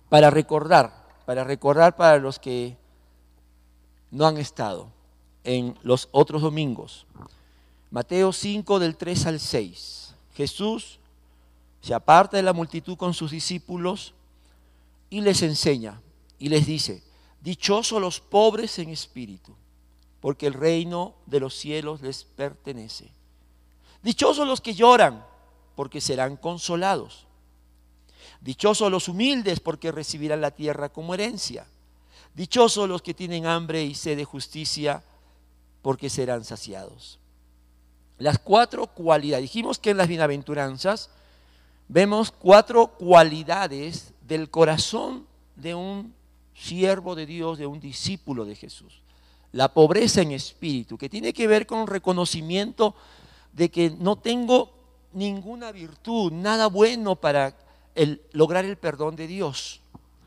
para recordar para los que no han estado en los otros domingos. Mateo 5 del 3 al 6. Jesús se aparta de la multitud con sus discípulos y les enseña y les dice: dichosos los pobres en espíritu, porque el reino de los cielos les pertenece. Dichosos los que lloran, porque serán consolados. Dichosos los humildes, porque recibirán la tierra como herencia. Dichosos los que tienen hambre y sed de justicia, porque serán saciados. Las 4 cualidades. Dijimos que en las bienaventuranzas vemos 4 cualidades del corazón de un siervo de Dios, de un discípulo de Jesús. La pobreza en espíritu, que tiene que ver con el reconocimiento de que no tengo ninguna virtud, nada bueno para lograr el perdón de Dios.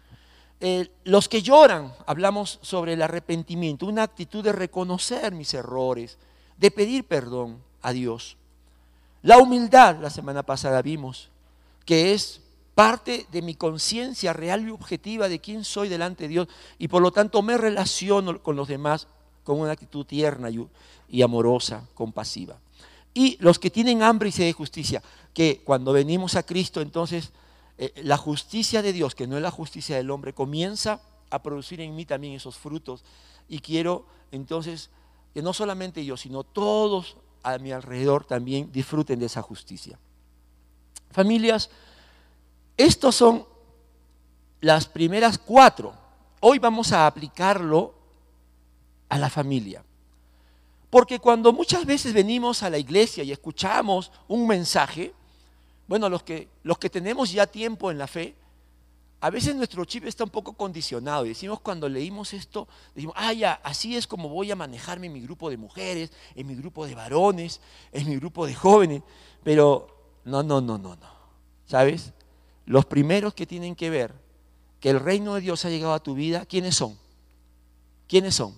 Los que lloran, hablamos sobre el arrepentimiento, una actitud de reconocer mis errores, de pedir perdón a Dios. La humildad, la semana pasada vimos, que es parte de mi conciencia real y objetiva de quién soy delante de Dios, y por lo tanto me relaciono con los demás con una actitud tierna y amorosa, compasiva. Y los que tienen hambre y sed de justicia, que cuando venimos a Cristo, entonces la justicia de Dios, que no es la justicia del hombre, comienza a producir en mí también esos frutos. Y quiero entonces que no solamente yo, sino todos a mi alrededor también disfruten de esa justicia. Familias, estos son las primeras 4. Hoy vamos a aplicarlo a la familia. Porque cuando muchas veces venimos a la iglesia y escuchamos un mensaje, bueno, los que tenemos ya tiempo en la fe, a veces nuestro chip está un poco condicionado y decimos, cuando leímos esto, decimos, ya, así es como voy a manejarme en mi grupo de mujeres, en mi grupo de varones, en mi grupo de jóvenes. Pero no. ¿Sabes? Los primeros que tienen que ver que el reino de Dios ha llegado a tu vida, ¿quiénes son? ¿Quiénes son?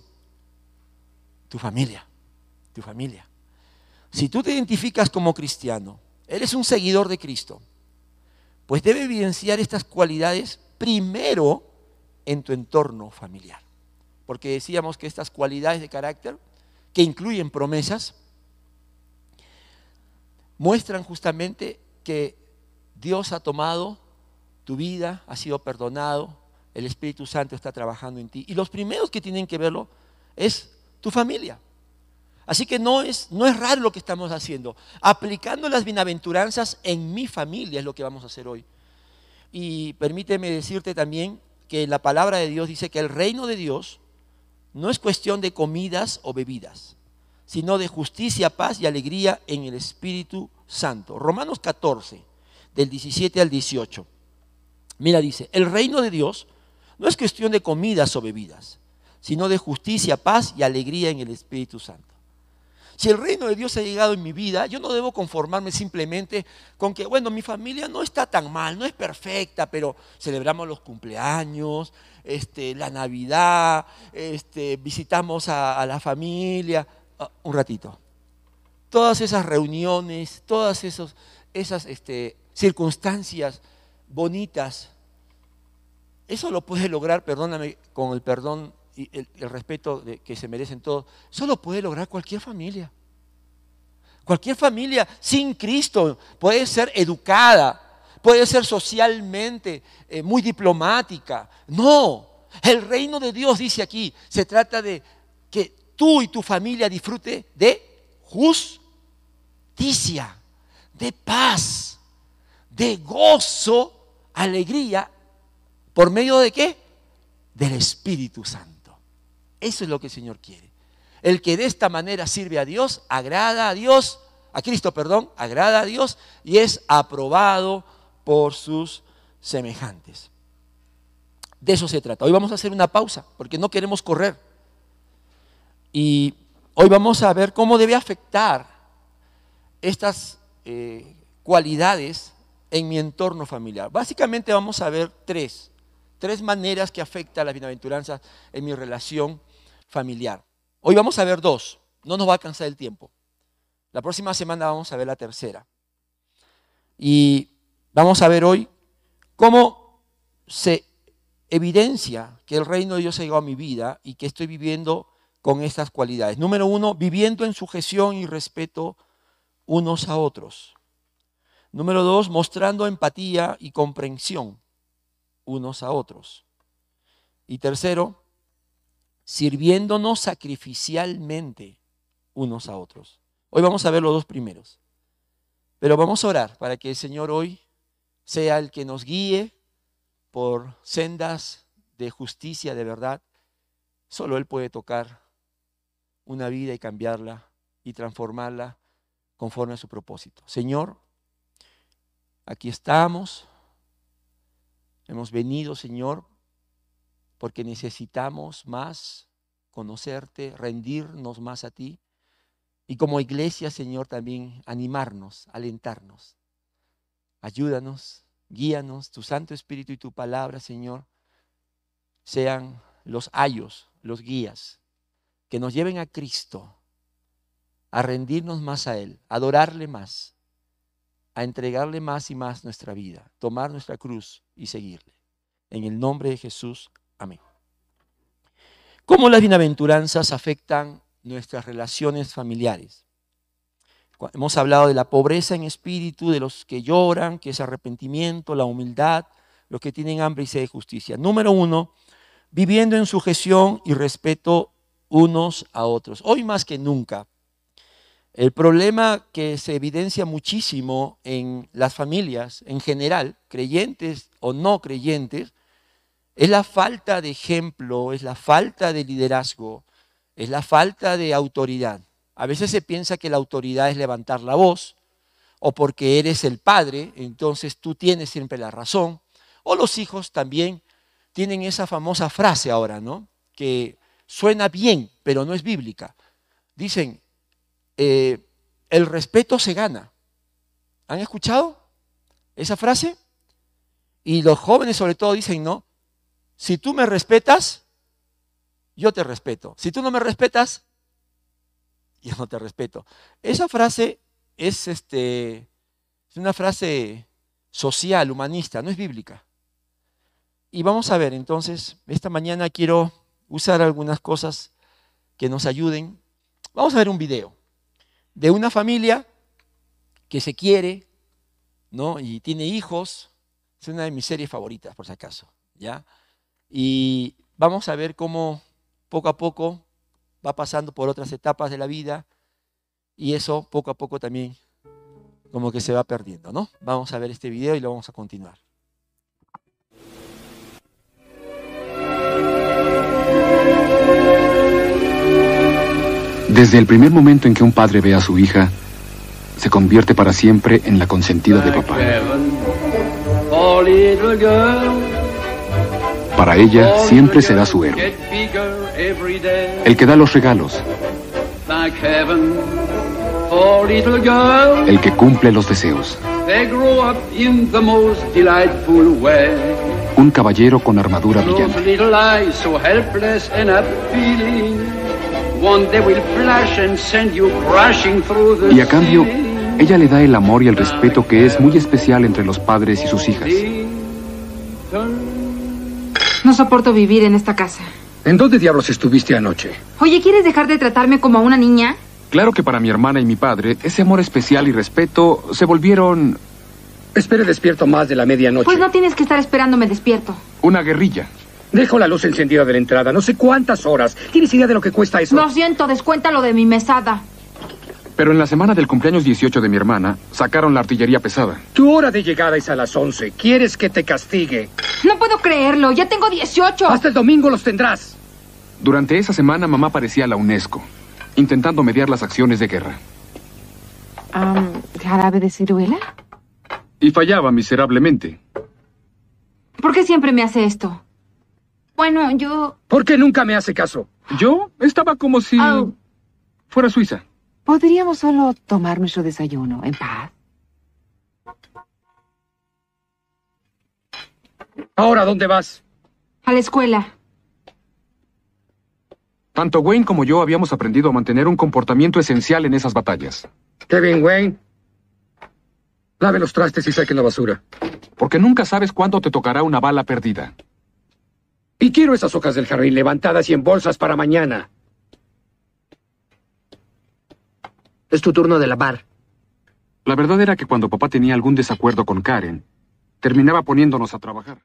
Tu familia. Tu familia. Si tú te identificas como cristiano, eres un seguidor de Cristo, pues debe evidenciar estas cualidades primero en tu entorno familiar. Porque decíamos que estas cualidades de carácter, que incluyen promesas, muestran justamente que Dios ha tomado tu vida, ha sido perdonado, el Espíritu Santo está trabajando en ti. Y los primeros que tienen que verlo es tu familia. Así que no es raro lo que estamos haciendo. Aplicando las bienaventuranzas en mi familia es lo que vamos a hacer hoy. Y permíteme decirte también que la palabra de Dios dice que el reino de Dios no es cuestión de comidas o bebidas, sino de justicia, paz y alegría en el Espíritu Santo. Romanos 14, del 17 al 18. Mira, dice, el reino de Dios no es cuestión de comidas o bebidas, sino de justicia, paz y alegría en el Espíritu Santo. Si el reino de Dios ha llegado en mi vida, yo no debo conformarme simplemente con que, bueno, mi familia no está tan mal, no es perfecta, pero celebramos los cumpleaños, la Navidad, visitamos a la familia. Un ratito. Todas esas reuniones, todas esas circunstancias bonitas, eso lo puede lograr, perdóname, con el perdón y el respeto que se merecen todos, eso lo puede lograr cualquier familia. Cualquier familia sin Cristo puede ser educada, puede ser socialmente muy diplomática. No, el reino de Dios, dice aquí, se trata de que tú y tu familia disfruten de justicia, de paz, de gozo, alegría, ¿por medio de qué? Del Espíritu Santo. Eso es lo que el Señor quiere. El que de esta manera sirve a Dios, agrada a Dios, a Cristo, perdón, agrada a Dios y es aprobado por sus semejantes. De eso se trata. Hoy vamos a hacer una pausa porque no queremos correr. Y hoy vamos a ver cómo debe afectar estas cualidades en mi entorno familiar. Básicamente vamos a ver tres maneras que afectan las bienaventuranzas en mi relación familiar. Hoy vamos a ver 2, no nos va a alcanzar el tiempo. La próxima semana vamos a ver la tercera. Y vamos a ver hoy cómo se evidencia que el reino de Dios ha llegado a mi vida y que estoy viviendo con estas cualidades? Número 1, viviendo en sujeción y respeto unos a otros. Número 2, mostrando empatía y comprensión unos a otros. Y tercero, sirviéndonos sacrificialmente unos a otros. Hoy vamos a ver los dos primeros. Pero vamos a orar para que el Señor hoy sea el que nos guíe por sendas de justicia, de verdad. Solo Él puede tocar una vida y cambiarla y transformarla conforme a su propósito. Señor, aquí estamos. Hemos venido, Señor, porque necesitamos más conocerte, rendirnos más a ti. Y como iglesia, Señor, también animarnos, alentarnos. Ayúdanos, guíanos, tu Santo Espíritu y tu palabra, Señor, sean los ayos, los guías, que nos lleven a Cristo, a rendirnos más a Él, a adorarle más, a entregarle más y más nuestra vida, tomar nuestra cruz y seguirle. En el nombre de Jesús, amén. ¿Cómo las bienaventuranzas afectan nuestras relaciones familiares? Hemos hablado de la pobreza en espíritu, de los que lloran, que es arrepentimiento, la humildad, los que tienen hambre y sed de justicia. Número 1, viviendo en sujeción y respeto unos a otros. Hoy más que nunca, el problema que se evidencia muchísimo en las familias en general, creyentes o no creyentes, es la falta de ejemplo, es la falta de liderazgo, es la falta de autoridad. A veces se piensa que la autoridad es levantar la voz, o porque eres el padre, entonces tú tienes siempre la razón. O los hijos también tienen esa famosa frase ahora, ¿no? Que suena bien, pero no es bíblica. Dicen, el respeto se gana. ¿Han escuchado esa frase? Y los jóvenes sobre todo dicen, ¿no? Si tú me respetas, yo te respeto. Si tú no me respetas, yo no te respeto. Esa frase es una frase social, humanista, no es bíblica. Y vamos a ver, entonces, esta mañana quiero usar algunas cosas que nos ayuden. Vamos a ver un video de una familia que se quiere, ¿no? Y tiene hijos. Es una de mis series favoritas, por si acaso, ¿ya? Y vamos a ver cómo poco a poco va pasando por otras etapas de la vida y eso poco a poco también como que se va perdiendo, ¿no? Vamos a ver este video y lo vamos a continuar. Desde el primer momento en que un padre ve a su hija, se convierte para siempre en la consentida de papá. Para ella siempre será su héroe, el que da los regalos, el que cumple los deseos, un caballero con armadura brillante. Y a cambio, ella le da el amor y el respeto que es muy especial entre los padres y sus hijas. No soporto vivir en esta casa. ¿En dónde diablos estuviste anoche? Oye, ¿quieres dejar de tratarme como a una niña? Claro que para mi hermana y mi padre, ese amor especial y respeto se volvieron... Espere despierto más de la medianoche. Pues no tienes que estar esperándome despierto. una guerrilla. Dejo la luz encendida de la entrada. No sé cuántas horas. ¿Tienes idea de lo que cuesta eso? Lo siento, descuéntalo de mi mesada. Pero en la semana del cumpleaños 18 de mi hermana, sacaron la artillería pesada. Tu hora de llegada es a las 11. ¿Quieres que te castigue? No puedo creerlo, ya tengo 18. Hasta el domingo los tendrás. Durante esa semana, mamá parecía a la UNESCO, intentando mediar las acciones de guerra. ¿Jarabe de ciruela? Y fallaba miserablemente. ¿Por qué siempre me hace esto? Bueno, yo... ¿Por qué nunca me hace caso? Yo estaba como si fuera Suiza. Podríamos solo tomar nuestro desayuno en paz. ¿Ahora dónde vas? A la escuela. Tanto Wayne como yo habíamos aprendido a mantener un comportamiento esencial en esas batallas. Kevin Wayne. Lave los trastes y saque la basura. Porque nunca sabes cuándo te tocará una bala perdida. Y quiero esas hojas del jardín levantadas y en bolsas para mañana. Es tu turno de lavar. La verdad era que cuando papá tenía algún desacuerdo con Karen, terminaba poniéndonos a trabajar.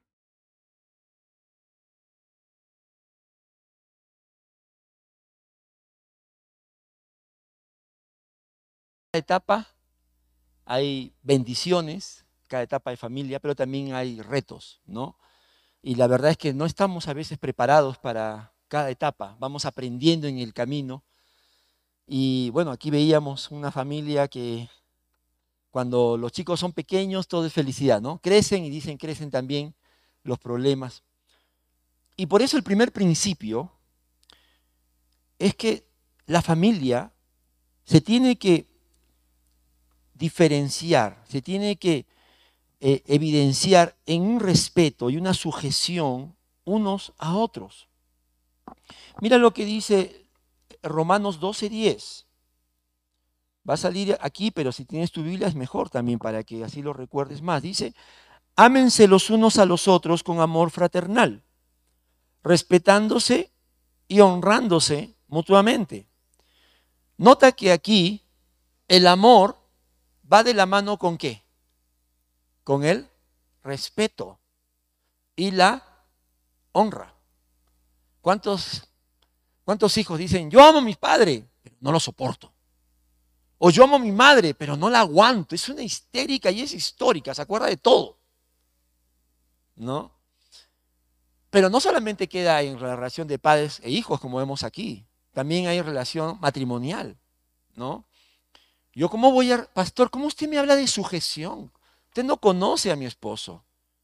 Cada etapa hay bendiciones, cada etapa hay familia, pero también hay retos, ¿no? Y la verdad es que no estamos a veces preparados para cada etapa, vamos aprendiendo en el camino. Y bueno, aquí veíamos una familia que cuando los chicos son pequeños todo es felicidad, ¿no? Crecen y dicen crecen también los problemas. Y por eso el primer principio es que la familia se tiene que diferenciar, se tiene que evidenciar en un respeto y una sujeción unos a otros. Mira lo que dice Romanos 12:10. Va a salir aquí, pero si tienes tu Biblia es mejor también para que así lo recuerdes más. Dice, ámense los unos a los otros con amor fraternal, respetándose y honrándose mutuamente. Nota que aquí el amor va de la mano ¿con qué? Con el respeto y la honra. ¿Cuántos hijos dicen, yo amo a mi padre, pero no lo soporto? O yo amo a mi madre, pero no la aguanto. Es una histérica y es histórica, se acuerda de todo. ¿No? Pero no solamente queda en la relación de padres e hijos, como vemos aquí. También hay relación matrimonial, ¿no? Yo, ¿cómo voy a, pastor, cómo usted me habla de sujeción? Usted no conoce a mi esposo.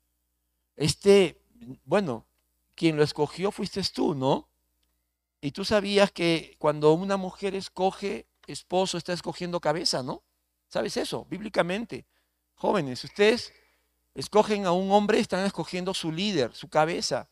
Bueno, quien lo escogió fuiste tú, ¿no? Y tú sabías que cuando una mujer escoge esposo, está escogiendo cabeza, ¿no? ¿Sabes eso? Bíblicamente. Jóvenes, ustedes escogen a un hombre, están escogiendo su líder, su cabeza.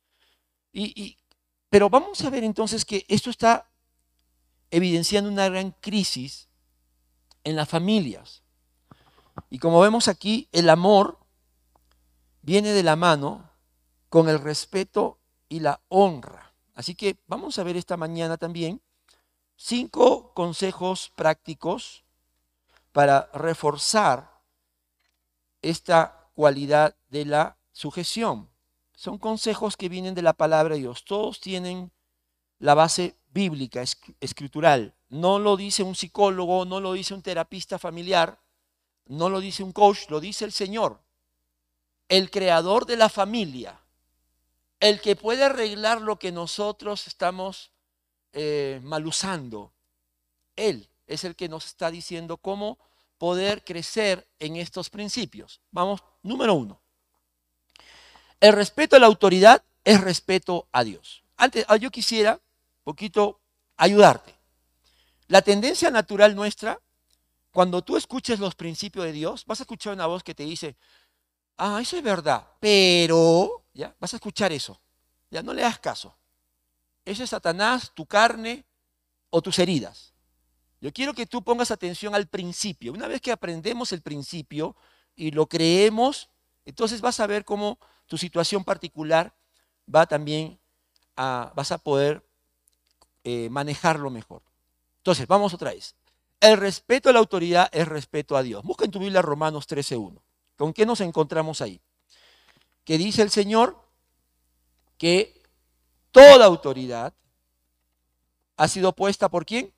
Pero vamos a ver entonces que esto está evidenciando una gran crisis en las familias. Y como vemos aquí, el amor viene de la mano con el respeto y la honra. Así que vamos a ver esta mañana también 5 consejos prácticos para reforzar esta cualidad de la sujeción. Son consejos que vienen de la palabra de Dios. Todos tienen la base bíblica, escritural. No lo dice un psicólogo, no lo dice un terapista familiar, no lo dice un coach, lo dice el Señor, el creador de la familia, el que puede arreglar lo que nosotros estamos mal usando. Él es el que nos está diciendo cómo poder crecer en estos principios. Vamos, número 1. El respeto a la autoridad es respeto a Dios. Antes, yo quisiera un poquito ayudarte. La tendencia natural nuestra, cuando tú escuches los principios de Dios, vas a escuchar una voz que te dice, eso es verdad, pero, ya, vas a escuchar eso. Ya, no le das caso. Ese es Satanás, tu carne o tus heridas. Yo quiero que tú pongas atención al principio. Una vez que aprendemos el principio y lo creemos, entonces vas a ver cómo tu situación particular va también vas a poder manejarlo mejor. Entonces, vamos otra vez. El respeto a la autoridad es respeto a Dios. Busca en tu Biblia Romanos 13:1. ¿Con qué nos encontramos ahí? Que dice el Señor que toda autoridad ha sido puesta ¿por quién?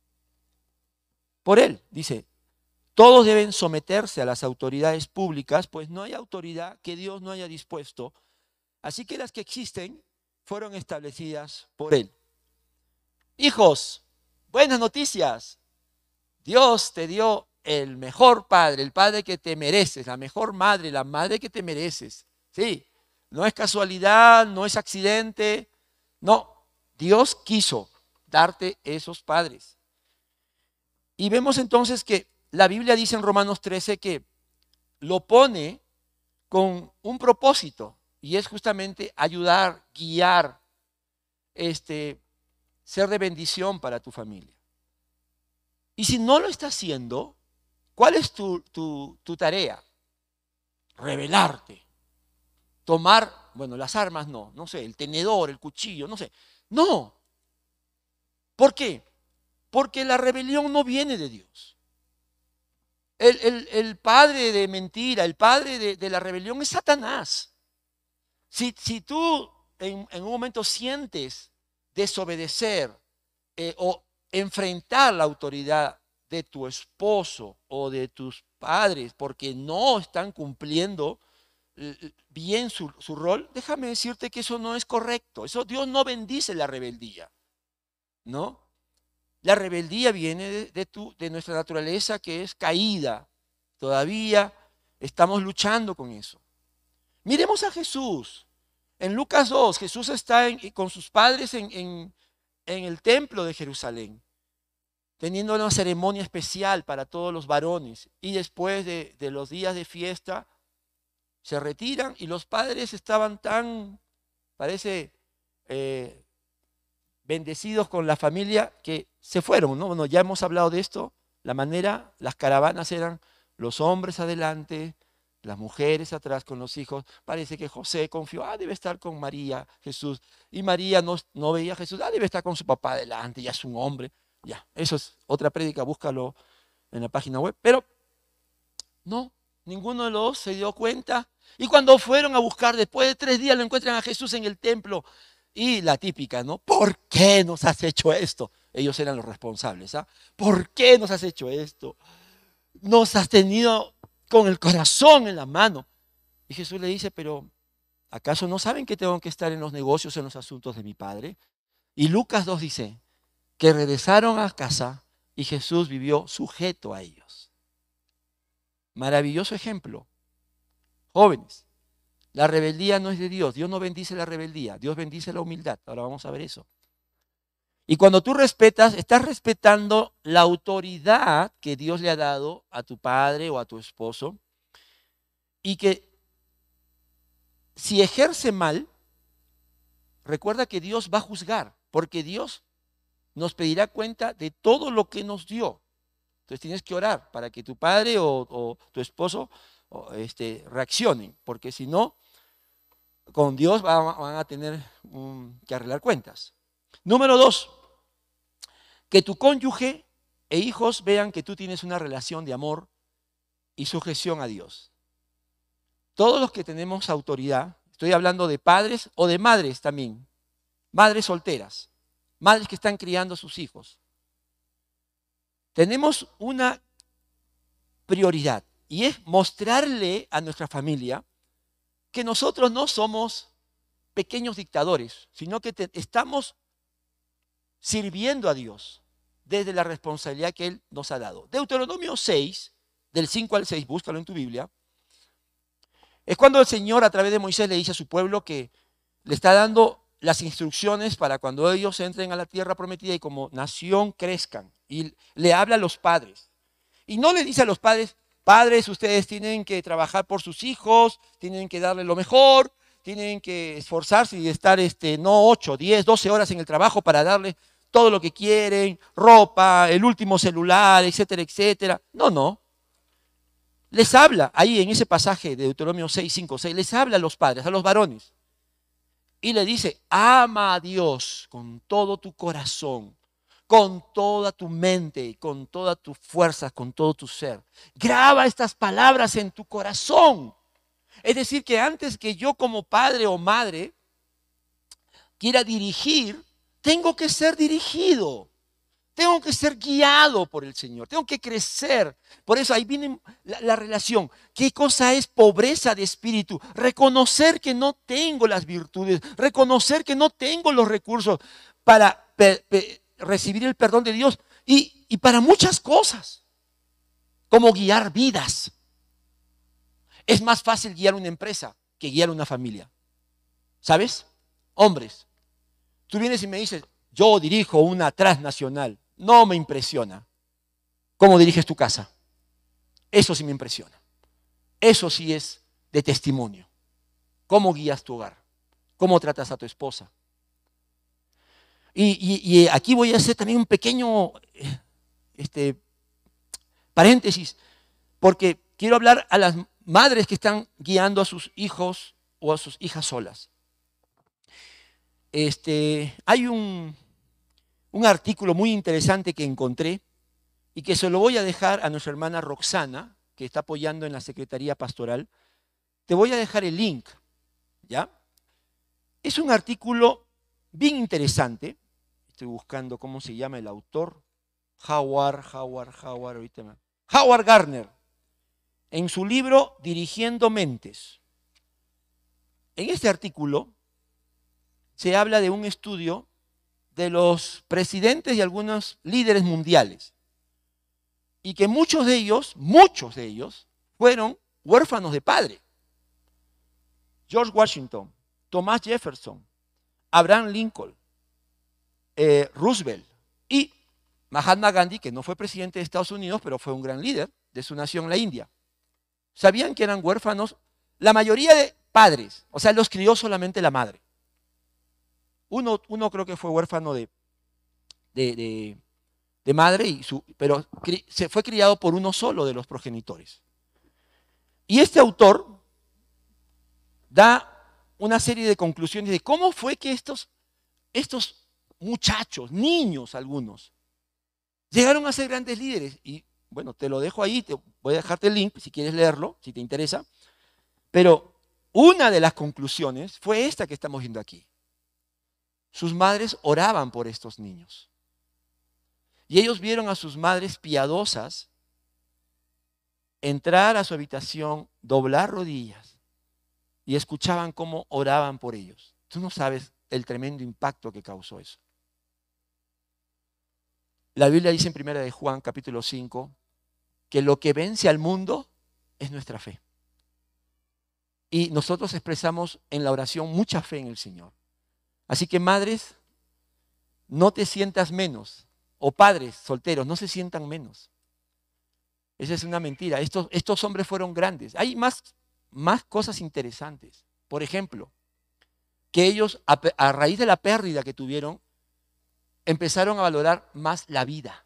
Por Él. Dice, todos deben someterse a las autoridades públicas, pues no hay autoridad que Dios no haya dispuesto. Así que las que existen fueron establecidas por Él. Hijos, buenas noticias. Dios te dio el mejor padre, el padre que te mereces, la mejor madre, la madre que te mereces. Sí, no es casualidad, no es accidente. No, Dios quiso darte esos padres. Y vemos entonces que la Biblia dice en Romanos 13 que lo pone con un propósito y es justamente ayudar, guiar, ser de bendición para tu familia. Y si no lo está haciendo, ¿cuál es tu tarea? Rebelarte, tomar Bueno, las armas no sé, el tenedor, el cuchillo, no sé. No. ¿Por qué? Porque la rebelión no viene de Dios. El padre de mentira, el padre de la rebelión es Satanás. Si tú en un momento sientes desobedecer o enfrentar la autoridad de tu esposo o de tus padres porque no están cumpliendo bien su rol, déjame decirte que eso no es correcto. Eso Dios no bendice la rebeldía, ¿no? La rebeldía viene de nuestra naturaleza que es caída. Todavía estamos luchando con eso. Miremos a Jesús. En Lucas 2, Jesús está con sus padres en el templo de Jerusalén, teniendo una ceremonia especial para todos los varones. Y después de los días de fiesta, se retiran y los padres estaban tan, parece, bendecidos con la familia que se fueron, ¿no? Bueno, ya hemos hablado de esto, la manera, las caravanas eran los hombres adelante, las mujeres atrás con los hijos. Parece que José confió, debe estar con María, Jesús. Y María no veía a Jesús, debe estar con su papá adelante, ya es un hombre. Ya, eso es otra prédica, búscalo en la página web. Pero no, ninguno de los dos se dio cuenta. Y cuando fueron a buscar, después de 3 días, lo encuentran a Jesús en el templo. Y la típica, ¿no? ¿Por qué nos has hecho esto? Ellos eran los responsables, ¿ah? ¿Por qué nos has hecho esto? Nos has tenido con el corazón en la mano. Y Jesús le dice, pero ¿acaso no saben que tengo que estar en los negocios, en los asuntos de mi Padre? Y Lucas 2 dice que regresaron a casa y Jesús vivió sujeto a ellos. Maravilloso ejemplo. Jóvenes, la rebeldía no es de Dios. Dios no bendice la rebeldía. Dios bendice la humildad. Ahora vamos a ver eso. Y cuando tú respetas, estás respetando la autoridad que Dios le ha dado a tu padre o a tu esposo. Y que si ejerce mal, recuerda que Dios va a juzgar. Porque Dios nos pedirá cuenta de todo lo que nos dio. Entonces tienes que orar para que tu padre o tu esposo reaccionen. Porque si no, con Dios van a tener que arreglar cuentas. Número 2, que tu cónyuge e hijos vean que tú tienes una relación de amor y sujeción a Dios. Todos los que tenemos autoridad, estoy hablando de padres o de madres también, madres solteras, madres que están criando a sus hijos. Tenemos una prioridad y es mostrarle a nuestra familia que nosotros no somos pequeños dictadores, sino que estamos sirviendo a Dios desde la responsabilidad que Él nos ha dado. Deuteronomio 6, del 5 al 6, búscalo en tu Biblia, es cuando el Señor a través de Moisés le dice a su pueblo que le está dando las instrucciones para cuando ellos entren a la tierra prometida y como nación crezcan. Y le habla a los padres. Y no le dice a los padres, padres, ustedes tienen que trabajar por sus hijos, tienen que darle lo mejor, tienen que esforzarse y estar no 8, 10, 12 horas en el trabajo para darle todo lo que quieren, ropa, el último celular, etcétera, etcétera. No. Les habla ahí en ese pasaje de Deuteronomio 6, 5, 6, les habla a los padres, a los varones. Y le dice, ama a Dios con todo tu corazón, con toda tu mente, con toda tu fuerza, con todo tu ser. Graba estas palabras en tu corazón. Es decir, que antes que yo como padre o madre quiera dirigir, tengo que ser dirigido. Tengo que ser guiado por el Señor. Tengo que crecer. Por eso ahí viene la relación. ¿Qué cosa es pobreza de espíritu? Reconocer que no tengo las virtudes. Reconocer que no tengo los recursos para recibir el perdón de Dios. Y para muchas cosas. Como guiar vidas. Es más fácil guiar una empresa que guiar una familia. ¿Sabes? Hombres. Tú vienes y me dices, yo dirijo una transnacional. No me impresiona. ¿Cómo diriges tu casa? Eso sí me impresiona. Eso sí es de testimonio. ¿Cómo guías tu hogar? ¿Cómo tratas a tu esposa? Y aquí voy a hacer también un pequeño paréntesis, porque quiero hablar a las madres que están guiando a sus hijos o a sus hijas solas. hay un artículo muy interesante que encontré y que se lo voy a dejar a nuestra hermana Roxana, que está apoyando en la Secretaría Pastoral. Te voy a dejar el link, ¿ya? Es un artículo bien interesante. Estoy buscando cómo se llama el autor. Howard Gardner, en su libro Dirigiendo Mentes. En este artículo se habla de un estudio de los presidentes y algunos líderes mundiales, y que muchos de ellos fueron huérfanos de padre. George Washington, Thomas Jefferson, Abraham Lincoln, Roosevelt y Mahatma Gandhi, que no fue presidente de Estados Unidos, pero fue un gran líder de su nación, la India. ¿Sabían que eran huérfanos? La mayoría de padres, o sea, los crió solamente la madre. Uno creo que fue huérfano de madre, pero se fue criado por uno solo de los progenitores. Y este autor da una serie de conclusiones de cómo fue que estos muchachos, niños algunos, llegaron a ser grandes líderes. Y bueno, te lo dejo ahí, voy a dejarte el link si quieres leerlo, si te interesa. Pero una de las conclusiones fue esta que estamos viendo aquí. Sus madres oraban por estos niños. Y ellos vieron a sus madres piadosas entrar a su habitación, doblar rodillas y escuchaban cómo oraban por ellos. Tú no sabes el tremendo impacto que causó eso. La Biblia dice en 1 de Juan, capítulo 5, que lo que vence al mundo es nuestra fe. Y nosotros expresamos en la oración mucha fe en el Señor. Así que madres, no te sientas menos. O padres solteros, no se sientan menos. Esa es una mentira. Estos hombres fueron grandes. Hay más cosas interesantes. Por ejemplo, que ellos, a raíz de la pérdida que tuvieron, empezaron a valorar más la vida.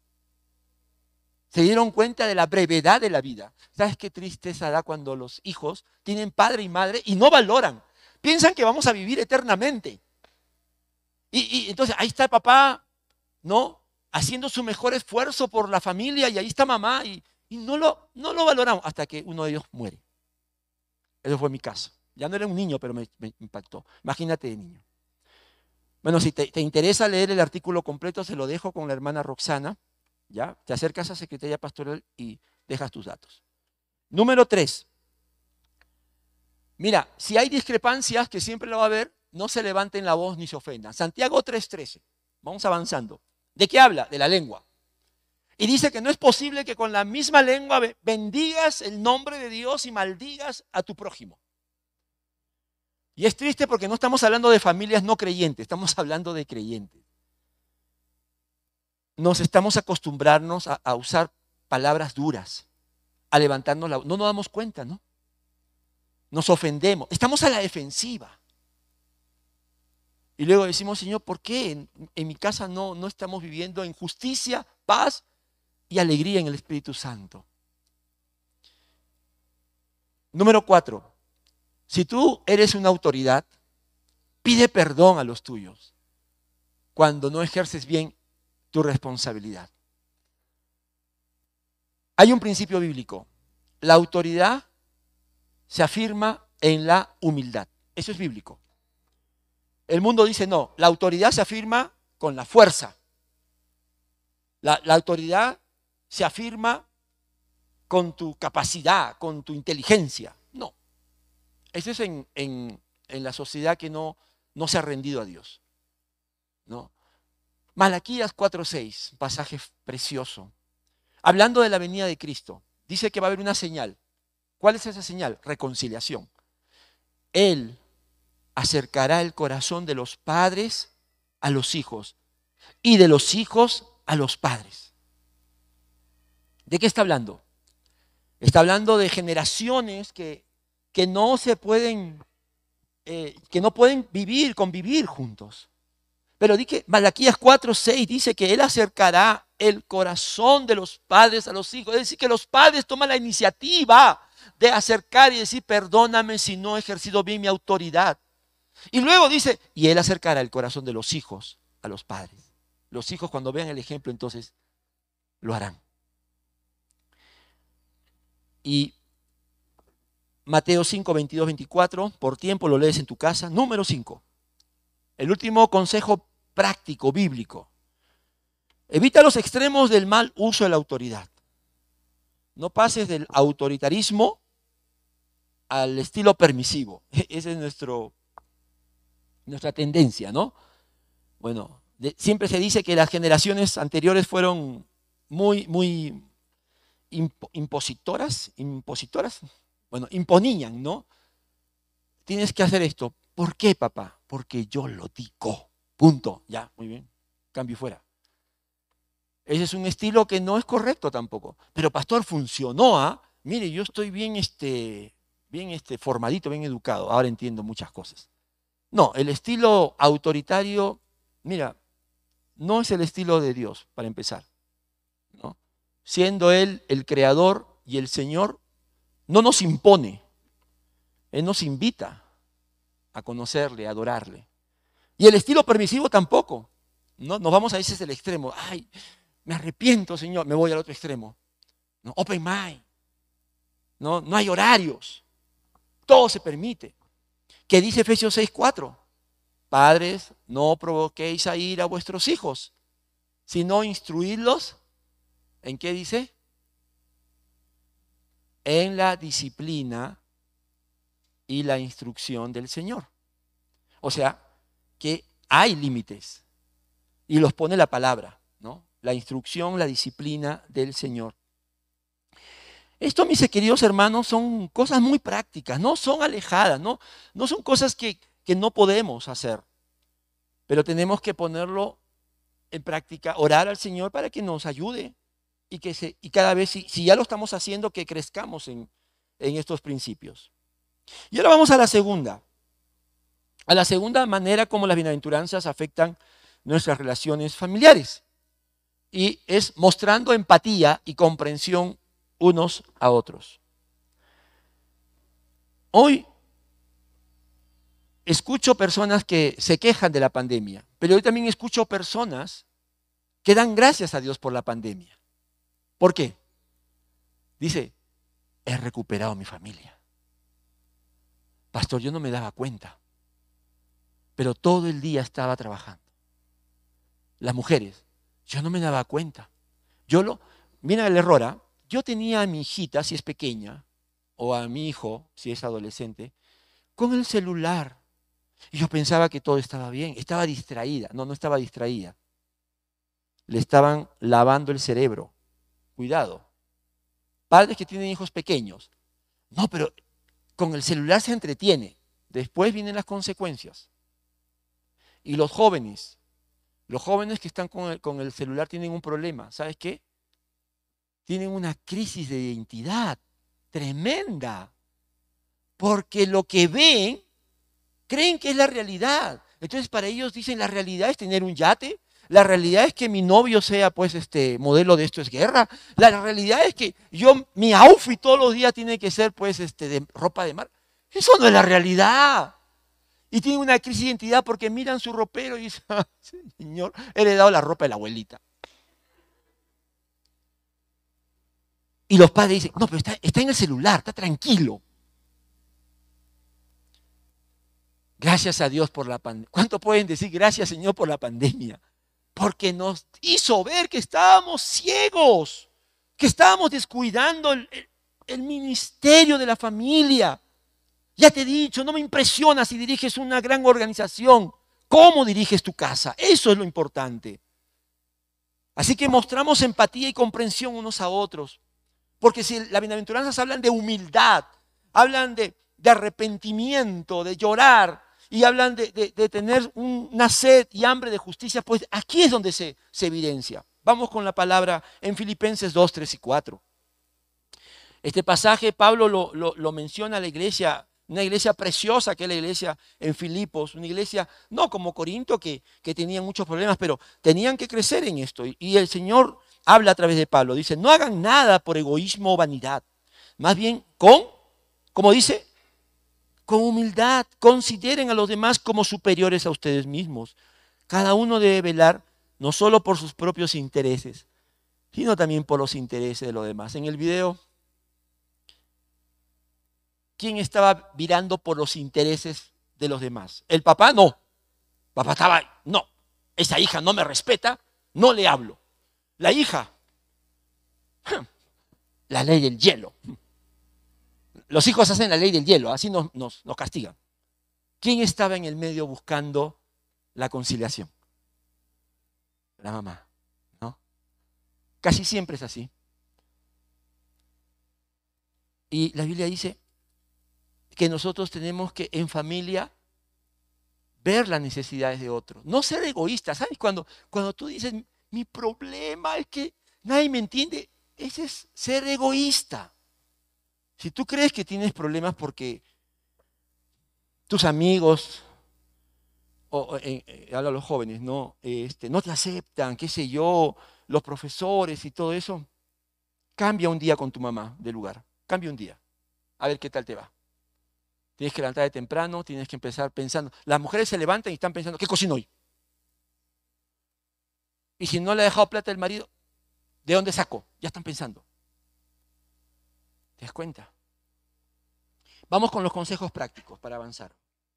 Se dieron cuenta de la brevedad de la vida. ¿Sabes qué tristeza da cuando los hijos tienen padre y madre y no valoran? Piensan que vamos a vivir eternamente. Y entonces ahí está el papá, ¿no? Haciendo su mejor esfuerzo por la familia, y ahí está mamá, y no lo valoramos hasta que uno de ellos muere. Eso fue mi caso. Ya no era un niño, pero me impactó. Imagínate de niño. Bueno, si te interesa leer el artículo completo, se lo dejo con la hermana Roxana. ¿Ya? Te acercas a Secretaría Pastoral y dejas tus datos. Número 3. Mira, si hay discrepancias, que siempre lo va a haber, no se levanten la voz ni se ofendan. Santiago 3:13. Vamos avanzando. ¿De qué habla? De la lengua. Y dice que no es posible que con la misma lengua bendigas el nombre de Dios y maldigas a tu prójimo. Y es triste porque no estamos hablando de familias no creyentes, estamos hablando de creyentes. Nos estamos acostumbrarnos a usar palabras duras, a levantarnos la voz. No nos damos cuenta, ¿no? Nos ofendemos, estamos a la defensiva. Y luego decimos, Señor, ¿por qué en mi casa no estamos viviendo en justicia, paz y alegría en el Espíritu Santo? Número 4. Si tú eres una autoridad, pide perdón a los tuyos cuando no ejerces bien tu responsabilidad. Hay un principio bíblico. La autoridad se afirma en la humildad. Eso es bíblico. El mundo dice no, la autoridad se afirma con la fuerza. La autoridad se afirma con tu capacidad, con tu inteligencia. No. Eso es en la sociedad que no se ha rendido a Dios. ¿No? Malaquías 4:6, pasaje precioso. Hablando de la venida de Cristo, dice que va a haber una señal. ¿Cuál es esa señal? Reconciliación. Él acercará el corazón de los padres a los hijos y de los hijos a los padres. ¿De qué está hablando? Está hablando de generaciones que no se pueden, que no pueden convivir juntos. Pero Malaquías 4:6 dice que Él acercará el corazón de los padres a los hijos. Es decir, que los padres toman la iniciativa de acercar y decir, perdóname si no he ejercido bien mi autoridad. Y luego dice, y Él acercará el corazón de los hijos a los padres. Los hijos cuando vean el ejemplo, entonces lo harán. Y Mateo 5, 22, 24, por tiempo lo lees en tu casa. Número 5. El último consejo práctico, bíblico. Evita los extremos del mal uso de la autoridad. No pases del autoritarismo al estilo permisivo. Esa es nuestra tendencia, ¿no? Bueno, siempre se dice que las generaciones anteriores fueron muy impositoras. Bueno, imponían, ¿no? Tienes que hacer esto. ¿Por qué, papá? Porque yo lo digo. Punto. Ya, muy bien. Cambio fuera. Ese es un estilo que no es correcto tampoco. Pero pastor, funcionó, ¿ah? Mire, yo estoy bien formadito, bien educado. Ahora entiendo muchas cosas. No, el estilo autoritario, mira, no es el estilo de Dios, para empezar, ¿no? Siendo Él el creador y el Señor, no nos impone. Él nos invita a conocerle, a adorarle. Y el estilo permisivo tampoco. ¿No? Nos vamos a veces al extremo. Ay, me arrepiento, Señor. Me voy al otro extremo. ¿No? Open mind. No hay horarios. Todo se permite. ¿Qué dice Efesios 6:4? Padres, no provoquéis a ira a vuestros hijos, sino instruidlos. ¿En qué dice? En la disciplina y la instrucción del Señor. O sea, que hay límites y los pone la palabra, ¿no? La instrucción, la disciplina del Señor. Esto, mis queridos hermanos, son cosas muy prácticas, no son alejadas, no son cosas que no podemos hacer, pero tenemos que ponerlo en práctica, orar al Señor para que nos ayude y cada vez, si ya lo estamos haciendo, que crezcamos en estos principios. Y ahora vamos a la segunda manera como las bienaventuranzas afectan nuestras relaciones familiares, y es mostrando empatía y comprensión unos a otros. Hoy escucho personas que se quejan de la pandemia, pero hoy también escucho personas que dan gracias a Dios por la pandemia. ¿Por qué? Dice, he recuperado mi familia. Pastor, yo no me daba cuenta, pero todo el día estaba trabajando. Las mujeres, yo no me daba cuenta. Mira el error, ¿eh? Yo tenía a mi hijita, si es pequeña, o a mi hijo, si es adolescente, con el celular. Y yo pensaba que todo estaba bien, estaba distraída. No estaba distraída. Le estaban lavando el cerebro. Cuidado. Padres que tienen hijos pequeños. No, pero con el celular se entretiene. Después vienen las consecuencias. Y los jóvenes que están con el celular tienen un problema. ¿Sabes qué? Tienen una crisis de identidad tremenda, porque lo que ven, creen que es la realidad. Entonces para ellos dicen, la realidad es tener un yate, la realidad es que mi novio sea pues modelo de Esto es Guerra, la realidad es que mi outfit todos los días tiene que ser pues de ropa de mar. Eso no es la realidad. Y tienen una crisis de identidad porque miran su ropero y dicen, Señor, he heredado la ropa de la abuelita. Y los padres dicen, no, pero está en el celular, está tranquilo. Gracias a Dios por la pandemia. ¿Cuánto pueden decir gracias, Señor, por la pandemia? Porque nos hizo ver que estábamos ciegos, que estábamos descuidando el ministerio de la familia. Ya te he dicho, no me impresiona si diriges una gran organización. ¿Cómo diriges tu casa? Eso es lo importante. Así que mostramos empatía y comprensión unos a otros. Porque si las bienaventuranzas hablan de humildad, hablan de arrepentimiento, de llorar, y hablan de tener una sed y hambre de justicia, pues aquí es donde se evidencia. Vamos con la palabra en Filipenses 2, 3 y 4. Este pasaje Pablo lo menciona a la iglesia, una iglesia preciosa que es la iglesia en Filipos, una iglesia no como Corinto que tenía muchos problemas, pero tenían que crecer en esto. Y el Señor habla a través de Pablo, dice, no hagan nada por egoísmo o vanidad, más bien como dice, con humildad, consideren a los demás como superiores a ustedes mismos. Cada uno debe velar no solo por sus propios intereses, sino también por los intereses de los demás. En el video, ¿quién estaba virando por los intereses de los demás? El papá no. Papá estaba, no, esa hija no me respeta, no le hablo. La hija, la ley del hielo. Los hijos hacen la ley del hielo, así nos castigan. ¿Quién estaba en el medio buscando la conciliación? La mamá, ¿no? Casi siempre es así. Y la Biblia dice que nosotros tenemos que en familia ver las necesidades de otros, no ser egoístas. ¿Sabes? Cuando tú dices, mi problema es que nadie me entiende, ese es ser egoísta. Si tú crees que tienes problemas porque tus amigos, hablo a los jóvenes, no te aceptan, qué sé yo, los profesores y todo eso, cambia un día con tu mamá de lugar, cambia un día, a ver qué tal te va. Tienes que levantarte temprano, tienes que empezar pensando. Las mujeres se levantan y están pensando, ¿qué cocino hoy? Y si no le ha dejado plata el marido, ¿de dónde saco? Ya están pensando. ¿Te das cuenta? Vamos con los consejos prácticos para avanzar.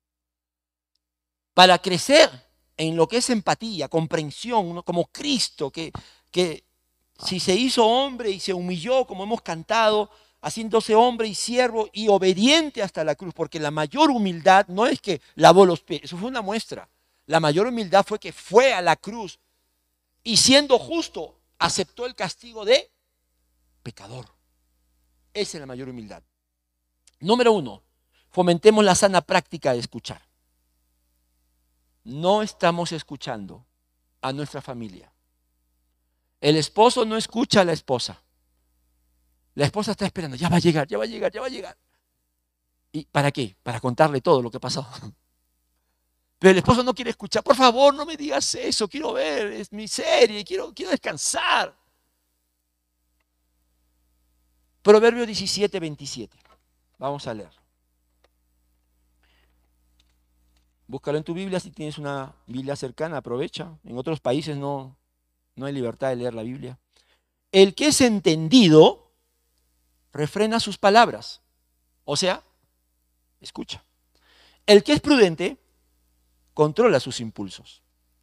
Para crecer en lo que es empatía, comprensión, ¿no? Como Cristo, que si se hizo hombre y se humilló, como hemos cantado, haciéndose hombre y siervo y obediente hasta la cruz, porque la mayor humildad no es que lavó los pies, eso fue una muestra. La mayor humildad fue que fue a la cruz y siendo justo aceptó el castigo de pecador. Esa es la mayor humildad. Número 1, fomentemos la sana práctica de escuchar. No estamos escuchando a nuestra familia. El esposo no escucha a la esposa. La esposa está esperando, ya va a llegar, ya va a llegar, ya va a llegar. ¿Y para qué? Para contarle todo lo que pasó. Pero el esposo no quiere escuchar. Por favor, no me digas eso, quiero ver, es mi serie, quiero descansar. Proverbio 17, 27. Vamos a leer. Búscalo en tu Biblia, si tienes una Biblia cercana, aprovecha. En otros países no hay libertad de leer la Biblia. El que es entendido refrena sus palabras, o sea, escucha. El que es prudente controla sus impulsos.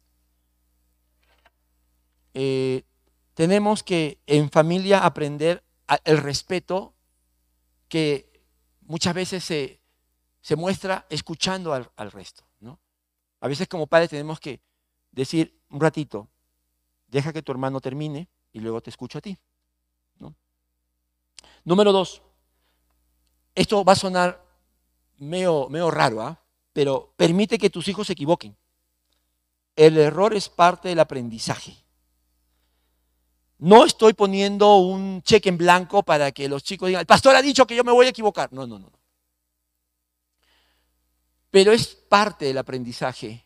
Tenemos que en familia aprender el respeto que muchas veces se muestra escuchando al resto, ¿no? A veces como padres tenemos que decir un ratito, deja que tu hermano termine y luego te escucho a ti, ¿no? Número 2, esto va a sonar medio raro, pero permite que tus hijos se equivoquen. El error es parte del aprendizaje. No estoy poniendo un cheque en blanco para que los chicos digan, el pastor ha dicho que yo me voy a equivocar. No. Pero es parte del aprendizaje.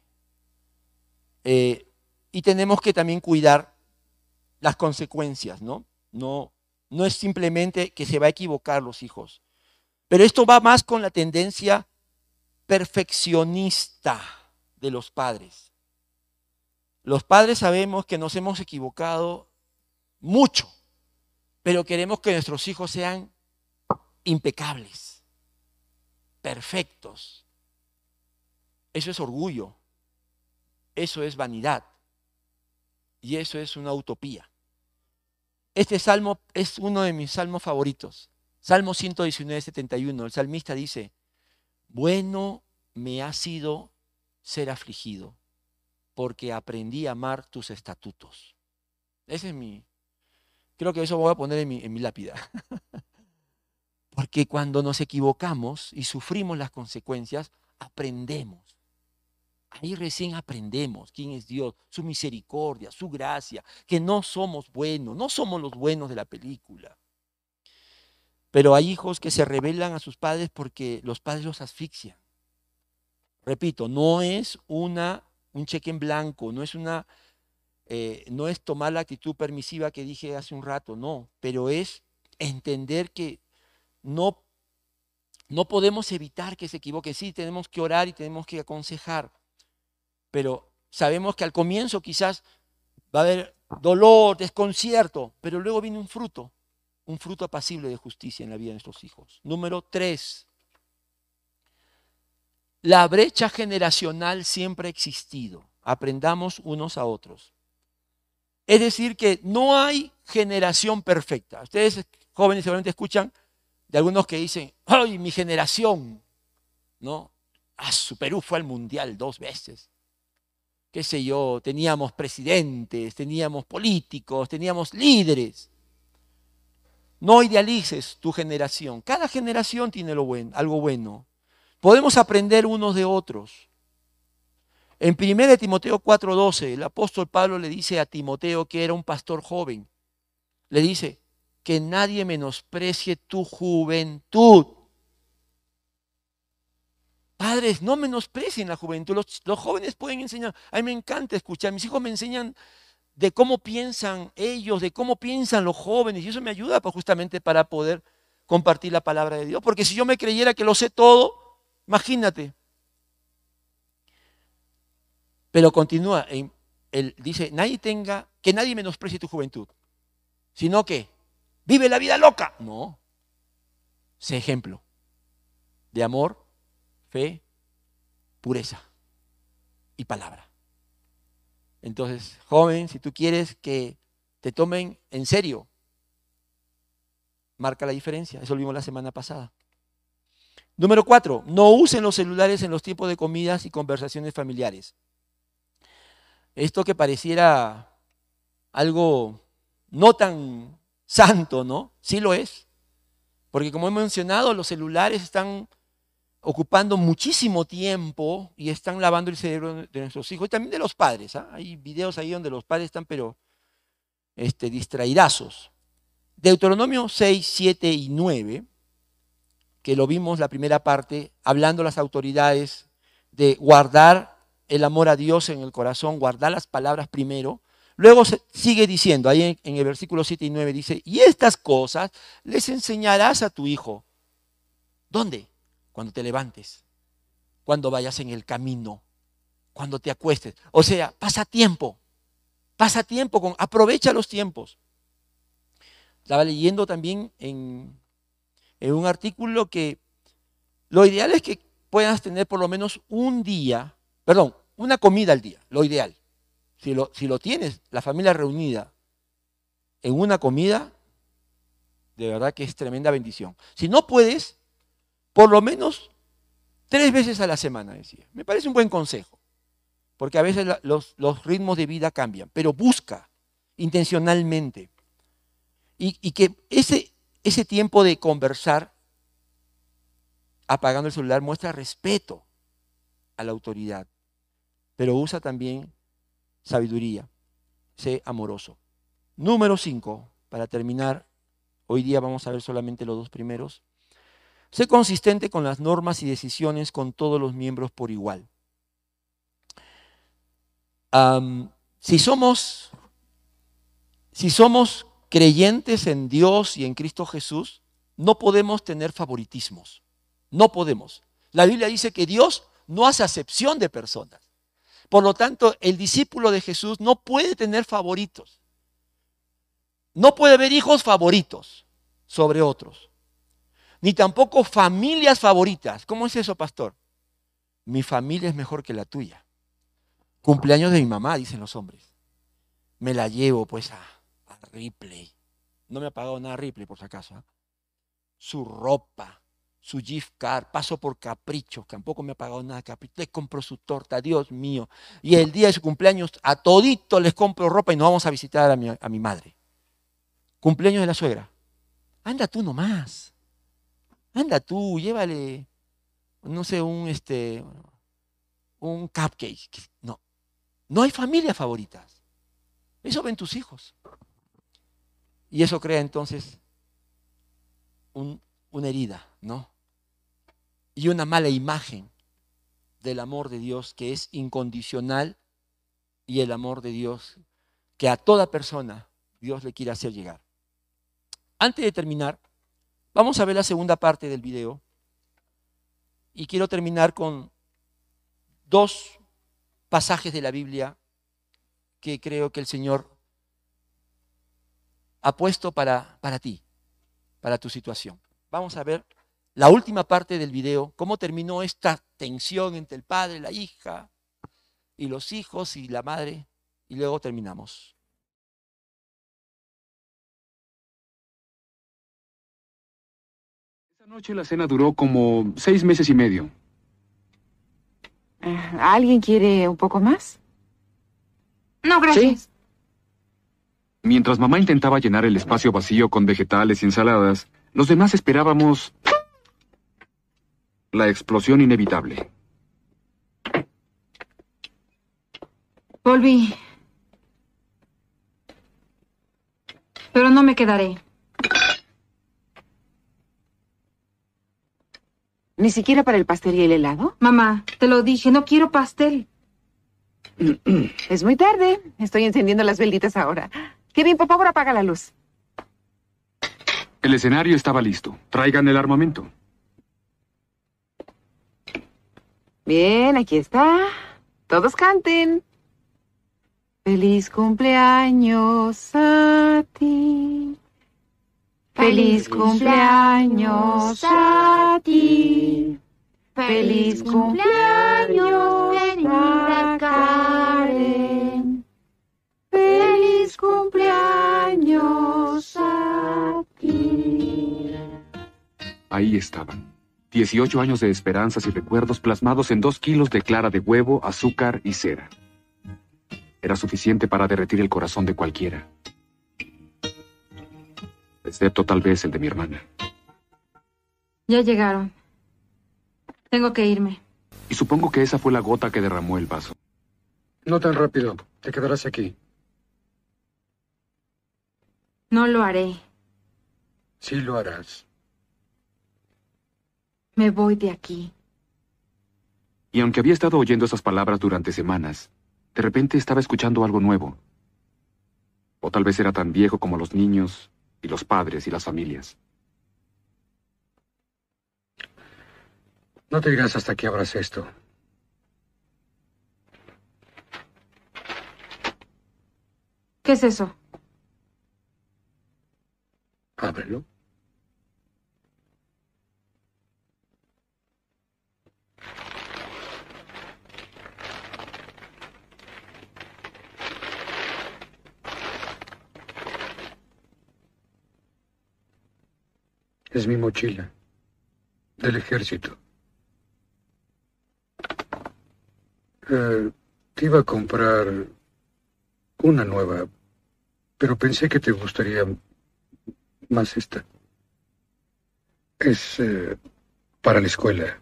Y tenemos que también cuidar las consecuencias, ¿no? No es simplemente que se va a equivocar los hijos. Pero esto va más con la tendencia perfeccionista de los padres. Los padres sabemos que nos hemos equivocado mucho, pero queremos que nuestros hijos sean impecables, perfectos. Eso es orgullo, eso es vanidad y eso es una utopía. Este salmo es uno de mis salmos favoritos. Salmo 119, 71. El salmista dice, bueno me ha sido ser afligido, porque aprendí a amar tus estatutos. Ese es creo que eso voy a poner en mi lápida. Porque cuando nos equivocamos y sufrimos las consecuencias, aprendemos. Ahí recién aprendemos quién es Dios, su misericordia, su gracia, que no somos buenos, no somos los buenos de la película. Pero hay hijos que se rebelan a sus padres porque los padres los asfixian. Repito, no es un cheque en blanco, no es tomar la actitud permisiva que dije hace un rato, no, pero es entender que no No podemos evitar que se equivoque. Sí, tenemos que orar y tenemos que aconsejar, pero sabemos que al comienzo quizás va a haber dolor, desconcierto, pero luego viene un fruto apacible de justicia en la vida de nuestros hijos. Número 3, la brecha generacional siempre ha existido. Aprendamos unos a otros. Es decir, que no hay generación perfecta. Ustedes, jóvenes, seguramente escuchan de algunos que dicen, ¡ay, mi generación! ¿No? Su Perú fue al Mundial 2 veces. Qué sé yo, teníamos presidentes, teníamos políticos, teníamos líderes. No idealices tu generación. Cada generación tiene algo bueno. Podemos aprender unos de otros. En 1 Timoteo 4:12, el apóstol Pablo le dice a Timoteo, que era un pastor joven, le dice, que nadie menosprecie tu juventud. Padres, no menosprecien la juventud. Los jóvenes pueden enseñar. A mí me encanta escuchar. Mis hijos me enseñan de cómo piensan ellos, de cómo piensan los jóvenes. Y eso me ayuda justamente para poder compartir la palabra de Dios. Porque si yo me creyera que lo sé todo, imagínate. Pero continúa. Él dice, que nadie menosprecie tu juventud. Sino que vive la vida loca. No. Sé ejemplo de amor, fe, pureza y palabra. Entonces, joven, si tú quieres que te tomen en serio, marca la diferencia. Eso lo vimos la semana pasada. Número 4, no usen los celulares en los tiempos de comidas y conversaciones familiares. Esto que pareciera algo no tan santo, ¿no? Sí lo es. Porque como hemos mencionado, los celulares están ocupando muchísimo tiempo y están lavando el cerebro de nuestros hijos y también de los padres. Hay videos ahí donde los padres están pero distraidazos. Deuteronomio 6, 7 y 9, que lo vimos la primera parte, hablando a las autoridades de guardar el amor a Dios en el corazón, guardar las palabras primero. Luego sigue diciendo, ahí en el versículo 7 y 9 dice, y estas cosas les enseñarás a tu hijo. ¿Dónde? Cuando te levantes, cuando vayas en el camino, cuando te acuestes. O sea, pasa tiempo, aprovecha los tiempos. Estaba leyendo también en un artículo que lo ideal es que puedas tener por lo menos una comida al día, lo ideal. Si lo tienes, la familia reunida en una comida, de verdad que es tremenda bendición. Si no puedes, por lo menos 3 veces a la semana, decía. Me parece un buen consejo, porque a veces los ritmos de vida cambian, pero busca intencionalmente. Y que ese tiempo de conversar, apagando el celular, muestra respeto a la autoridad, pero usa también sabiduría. Sé amoroso. Número 5, para terminar, hoy día vamos a ver solamente los 2 primeros. Sé consistente con las normas y decisiones con todos los miembros por igual. Si somos creyentes en Dios y en Cristo Jesús, no podemos tener favoritismos. No podemos. La Biblia dice que Dios no hace acepción de personas. Por lo tanto, el discípulo de Jesús no puede tener favoritos. No puede haber hijos favoritos sobre otros. Ni tampoco familias favoritas. ¿Cómo es eso, pastor? Mi familia es mejor que la tuya. Cumpleaños de mi mamá, dicen los hombres. Me la llevo pues a Ripley. No me ha pagado nada Ripley, por si acaso. Su ropa, su gift card, paso por Capricho, que tampoco me ha pagado nada Capricho. Le compro su torta, Dios mío. Y el día de su cumpleaños a todito les compro ropa y nos vamos a visitar a mi madre. Cumpleaños de la suegra. Anda tú nomás. Anda tú, llévale, no sé, un cupcake. No hay familias favoritas. Eso ven tus hijos. Y eso crea entonces una herida, ¿no? Y una mala imagen del amor de Dios que es incondicional y el amor de Dios que a toda persona Dios le quiere hacer llegar. Antes de terminar, vamos a ver la segunda parte del video Y quiero terminar con dos pasajes de la Biblia que creo que el Señor ha puesto para ti, para tu situación. Vamos a ver la última parte del video, cómo terminó esta tensión entre el padre, la hija, y los hijos y la madre, y luego terminamos. Esa noche la cena duró como 6 meses y medio. ¿Alguien quiere un poco más? No, gracias. Mientras mamá intentaba llenar el espacio vacío con vegetales y ensaladas, los demás esperábamos la explosión inevitable. Volví. Pero no me quedaré. ¿Ni siquiera para el pastel y el helado? Mamá, te lo dije, no quiero pastel. Es muy tarde. Estoy encendiendo las velitas ahora. Kevin, por favor, apaga la luz. El escenario estaba listo. Traigan el armamento. Bien, aquí está. Todos canten. Feliz cumpleaños a ti. Feliz cumpleaños a ti. Feliz cumpleaños, querida Karen. Feliz cumpleaños a ti. Ahí estaban. 18 años de esperanzas y recuerdos plasmados en 2 kilos de clara de huevo, azúcar y cera. Era suficiente para derretir el corazón de cualquiera. Excepto tal vez el de mi hermana. Ya llegaron. Tengo que irme. Y supongo que esa fue la gota que derramó el vaso. No tan rápido. Te quedarás aquí. No lo haré. Sí lo harás. Me voy de aquí. Y aunque había estado oyendo esas palabras durante semanas, de repente estaba escuchando algo nuevo. O tal vez era tan viejo como los niños y los padres y las familias. No te irás hasta que abras esto. ¿Qué es eso? Ábrelo. Es mi mochila. Del ejército. Te iba a comprar una nueva, pero pensé que te gustaría más esta. Es para la escuela.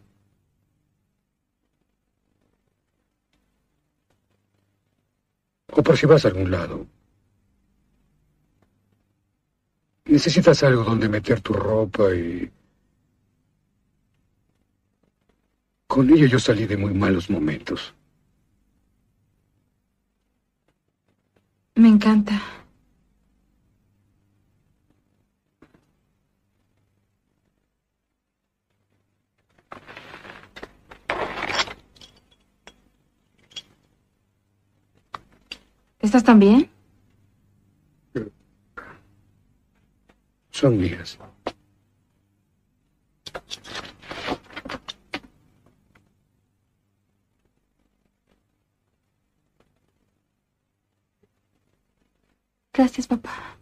O por si vas a algún lado. Necesitas algo donde meter tu ropa y... Con ella yo salí de muy malos momentos. Me encanta. ¿Estás tan bien? Son mías. Gracias, papá.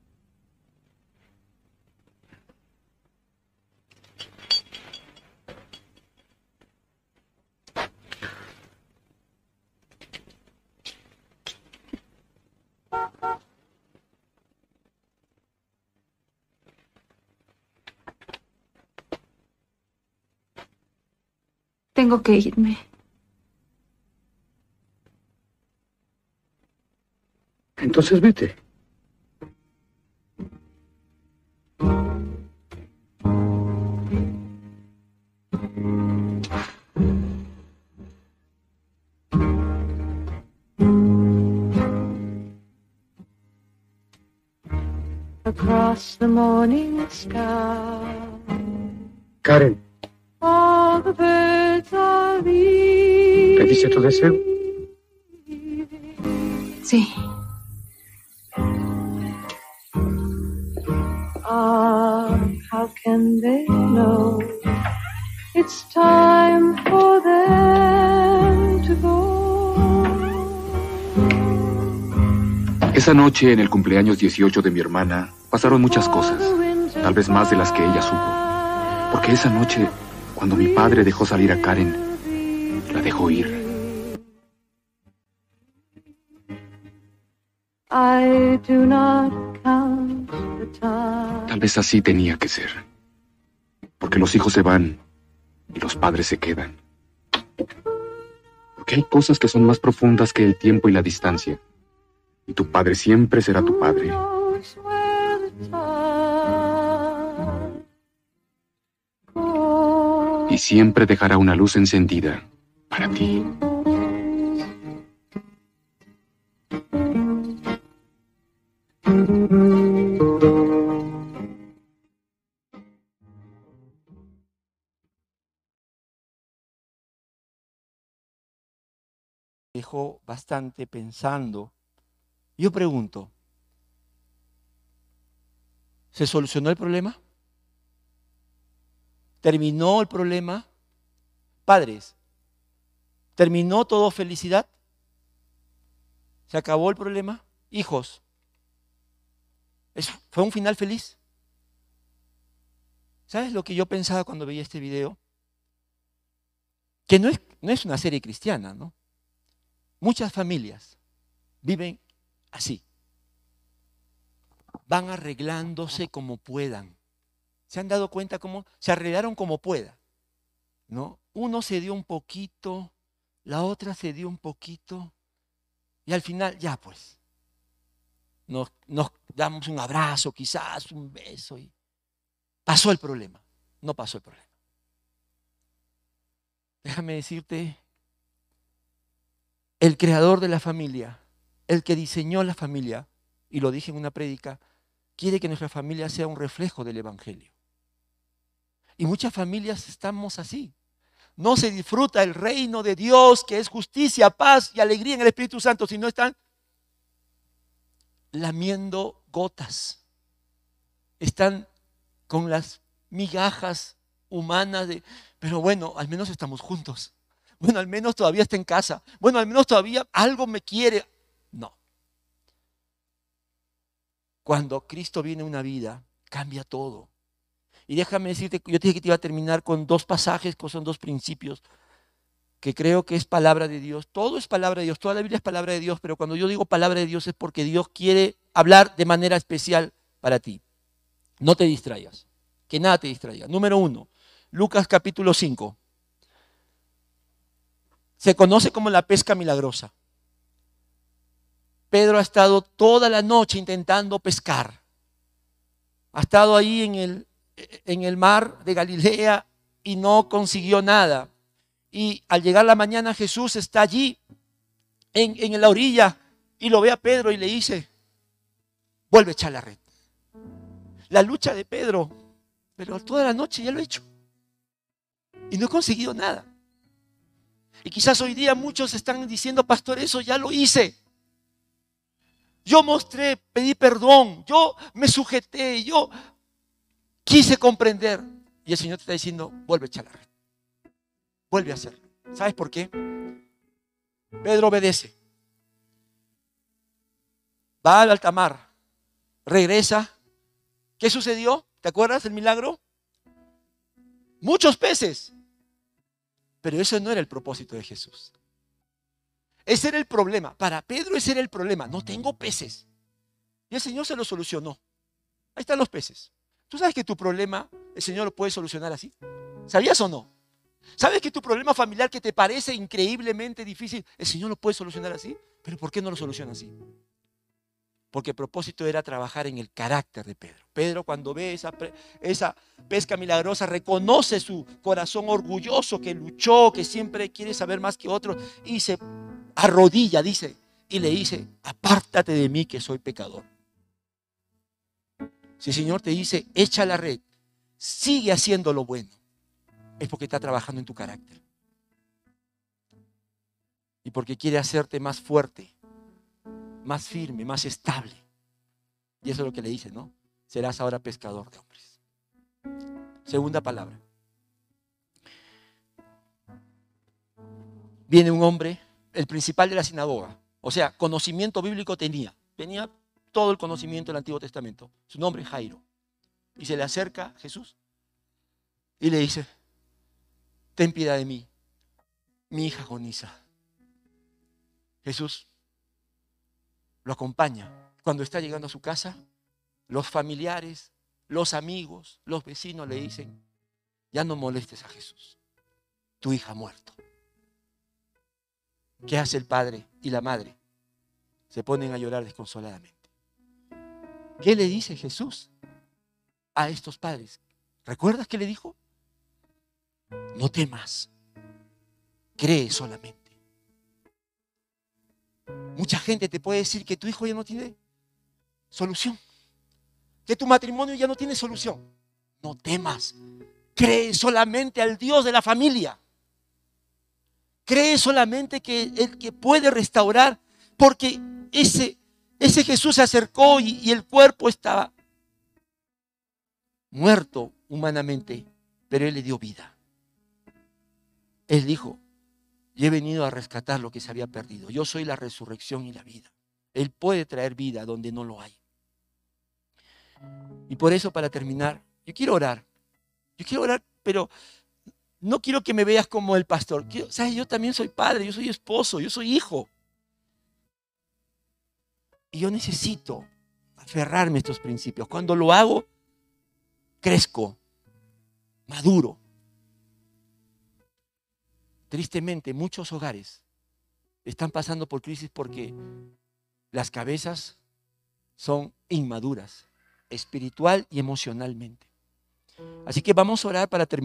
Tengo que irme. Entonces vete. Across the morning sky. Karen. Oh, ¿Le dice tu deseo? Sí. How can they know it's time for them to go? Esa noche, en el cumpleaños 18 de mi hermana, pasaron muchas cosas, tal vez más de las que ella supo. Porque esa noche, cuando mi padre dejó salir a Karen, la dejó ir. I do not count the time. Tal vez así tenía que ser. Porque los hijos se van y los padres se quedan. Porque hay cosas que son más profundas que el tiempo y la distancia. Y tu padre siempre será tu padre. Knows where the time goes. Y siempre dejará una luz encendida para ti. Dejó bastante pensando. Yo pregunto, ¿se solucionó el problema? ¿Terminó el problema? Padres, ¿terminó todo felicidad? ¿Se acabó el problema? Hijos, ¿fue un final feliz? ¿Sabes lo que yo pensaba cuando veía este video? Que no es una serie cristiana, ¿no? Muchas familias viven así. Van arreglándose como puedan. ¿Se han dado cuenta cómo se arreglaron como puedan? ¿No? Uno se dio un poquito, la otra se dio un poquito, y al final ya pues, nos damos un abrazo, quizás un beso, y pasó el problema. No pasó el problema. Déjame decirte, el creador de la familia, el que diseñó la familia, y lo dije en una prédica, quiere que nuestra familia sea un reflejo del Evangelio. Y muchas familias estamos así. No se disfruta el reino de Dios, que es justicia, paz y alegría en el Espíritu Santo, sino están lamiendo gotas. Están con las migajas humanas de, pero bueno, al menos estamos juntos. Bueno, al menos todavía está en casa. Bueno, al menos todavía algo me quiere. No. Cuando Cristo viene a una vida, cambia todo. Y déjame decirte, yo te dije que te iba a terminar con dos pasajes, que son dos principios, que creo que es palabra de Dios. Todo es palabra de Dios, toda la Biblia es palabra de Dios, pero cuando yo digo palabra de Dios es porque Dios quiere hablar de manera especial para ti. No te distraigas, que nada te distraiga. Número 1, Lucas capítulo 5. Se conoce como la pesca milagrosa. Pedro ha estado toda la noche intentando pescar. Ha estado ahí en el mar de Galilea y no consiguió nada. Y al llegar la mañana Jesús está allí en la orilla y lo ve a Pedro y le dice, vuelve a echar la red. La lucha de Pedro, pero toda la noche ya lo he hecho y no he conseguido nada. Y quizás hoy día muchos están diciendo, pastor, eso ya lo hice. Yo mostré, pedí perdón, yo me sujeté, yo quise comprender. Y el Señor te está diciendo, vuelve a echar la red. Vuelve a hacerlo. ¿Sabes por qué? Pedro obedece. Va al alta mar, regresa. ¿Qué sucedió? ¿Te acuerdas del milagro? Muchos peces. Pero eso no era el propósito de Jesús. Ese era el problema. Para Pedro ese era el problema. No tengo peces. Y el Señor se lo solucionó. Ahí están los peces. ¿Tú sabes que tu problema el Señor lo puede solucionar así? ¿Sabías o no? ¿Sabes que tu problema familiar que te parece increíblemente difícil, el Señor lo puede solucionar así? ¿Pero por qué no lo soluciona así? Porque el propósito era trabajar en el carácter de Pedro. Pedro, cuando ve esa pesca milagrosa, reconoce su corazón orgulloso, que luchó, que siempre quiere saber más que otros, y se arrodilla, dice, y le dice, apártate de mí que soy pecador. Si el Señor te dice, echa la red, sigue haciendo lo bueno. es porque está trabajando en tu carácter. Y porque quiere hacerte más fuerte, más firme, más estable. Y eso es lo que le dice, ¿no? Serás ahora pescador de hombres. Segunda palabra. Viene un hombre, el principal de la sinagoga. O sea, conocimiento bíblico tenía. Tenía todo el conocimiento del Antiguo Testamento. Su nombre es Jairo. Y se le acerca a Jesús y le dice, ten piedad de mí, mi hija agoniza. Jesús lo acompaña. Cuando está llegando a su casa, los familiares, los amigos, los vecinos le dicen, ya no molestes a Jesús, tu hija ha muerto. ¿Qué hace el padre y la madre? Se ponen a llorar desconsoladamente. ¿Qué le dice Jesús a estos padres? ¿Recuerdas qué le dijo? No temas, cree solamente. Mucha gente te puede decir que tu hijo ya no tiene solución, que tu matrimonio ya no tiene solución. No temas, cree solamente al Dios de la familia. Cree solamente que el que puede restaurar, porque ese Jesús se acercó y el cuerpo estaba muerto humanamente, pero Él le dio vida. Él dijo, yo he venido a rescatar lo que se había perdido. Yo soy la resurrección y la vida. Él puede traer vida donde no lo hay. Y por eso, para terminar, yo quiero orar, pero no quiero que me veas como el pastor. ¿Sabes? Yo también soy padre, yo soy esposo, yo soy hijo. Y yo necesito aferrarme a estos principios. Cuando lo hago, crezco, maduro. Tristemente, muchos hogares están pasando por crisis porque las cabezas son inmaduras, espiritual y emocionalmente. Así que vamos a orar para terminar.